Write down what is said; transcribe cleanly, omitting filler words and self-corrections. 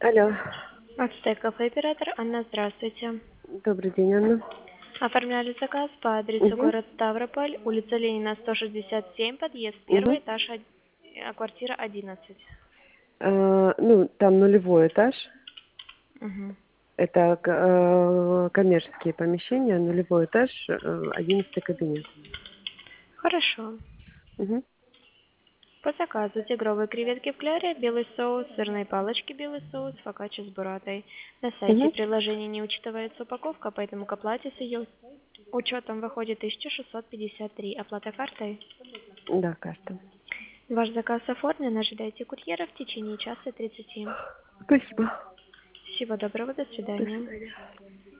Алло, Ацтеков оператор. Анна, здравствуйте. добрый день, Анна. Оформляли заказ по адресу Угу, город Ставрополь, улица Ленина, 167, подъезд угу. первый этаж, квартира 11. Ну, там нулевой этаж. Мгм. Это коммерческие помещения, нулевой этаж, 11 кабинет. Хорошо. Угу, По заказу тигровые креветки в кляре, белый соус, сырные палочки, белый соус, фокаччо с буратой. На сайте угу. приложения не учитывается упаковка, поэтому к оплате с ее учетом выходит 1653. Оплата картой. Да, карта. Ваш заказ оформлен, ожидайте курьера в течение часа 30. Спасибо. Всего доброго, до До свидания. свидания.